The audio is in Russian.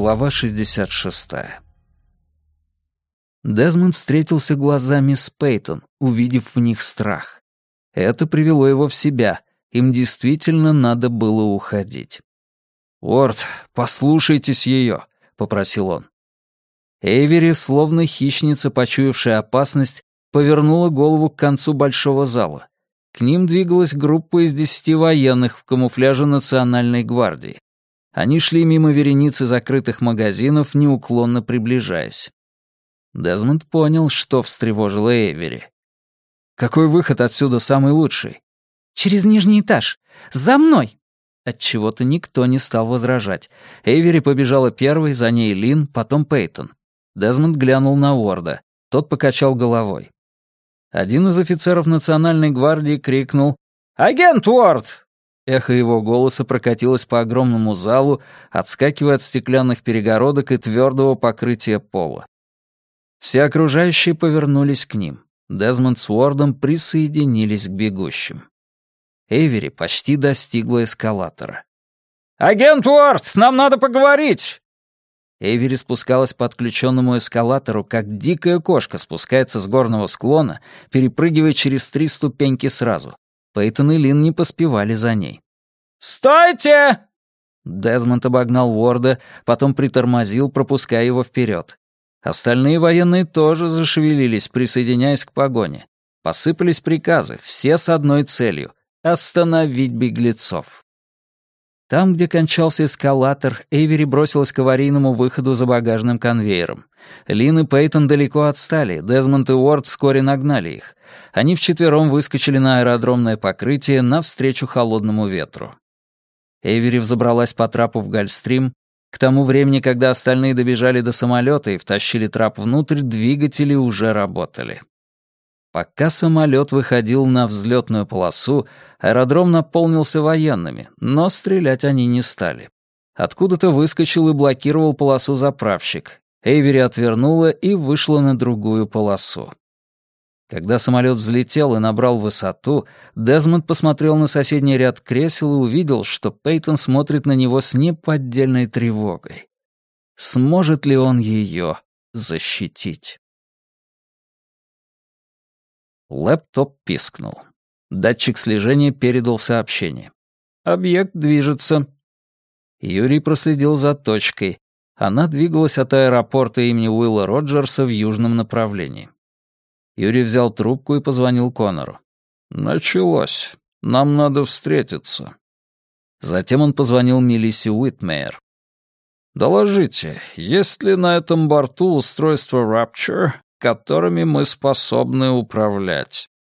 Глава 66. Дезмонд встретился глазами с Пейтон, увидев в них страх. Это привело его в себя. Им действительно надо было уходить. «Уорд, послушайтесь ее», — попросил он. Эйвери, словно хищница, почуявшая опасность, повернула голову к концу большого зала. К ним двигалась группа из 10 военных в камуфляже Национальной гвардии. Они шли мимо вереницы закрытых магазинов, неуклонно приближаясь. Дезмонд понял, что встревожило Эйвери. «Какой выход отсюда самый лучший?» «Через нижний этаж! За мной!» Отчего-то никто не стал возражать. Эйвери побежала первой, за ней Лин, потом Пейтон. Дезмонд глянул на Уорда. Тот покачал головой. Один из офицеров Национальной гвардии крикнул «Агент Уорд!». Эхо его голоса прокатилось по огромному залу, отскакивая от стеклянных перегородок и твердого покрытия пола. Все окружающие повернулись к ним. Дезмонд с Уордом присоединились к бегущим. Эйвери почти достигла эскалатора. «Агент Уорд, нам надо поговорить!» Эйвери спускалась по отключенному эскалатору, как дикая кошка спускается с горного склона, перепрыгивая через 3 ступеньки сразу. Пейтон и Лин не поспевали за ней. «Стойте!» Дезмонд обогнал Уорда, потом притормозил, пропуская его вперед. Остальные военные тоже зашевелились, присоединяясь к погоне. Посыпались приказы, все с одной целью — остановить беглецов. Там, где кончался эскалатор, Эйвери бросилась к аварийному выходу за багажным конвейером. Лин и Пейтон далеко отстали, Дезмонд и Уорд вскоре нагнали их. Они вчетвером выскочили на аэродромное покрытие навстречу холодному ветру. Эйвери взобралась по трапу в Гольфстрим. К тому времени, когда остальные добежали до самолета и втащили трап внутрь, двигатели уже работали. Пока самолет выходил на взлетную полосу, аэродром наполнился военными, но стрелять они не стали. Откуда-то выскочил и блокировал полосу заправщик. Эйвери отвернула и вышла на другую полосу. Когда самолет взлетел и набрал высоту, Дезмонд посмотрел на соседний ряд кресел и увидел, что Пейтон смотрит на него с неподдельной тревогой. Сможет ли он ее защитить? Лэптоп пискнул. Датчик слежения передал сообщение. «Объект движется». Юрий проследил за точкой. Она двигалась от аэропорта имени Уилла Роджерса в южном направлении. Юрий взял трубку и позвонил Коннору. «Началось. Нам надо встретиться». Затем он позвонил Мелиссе Уитмейер. «Доложите, есть ли на этом борту устройства Rapture, которыми мы способны управлять?»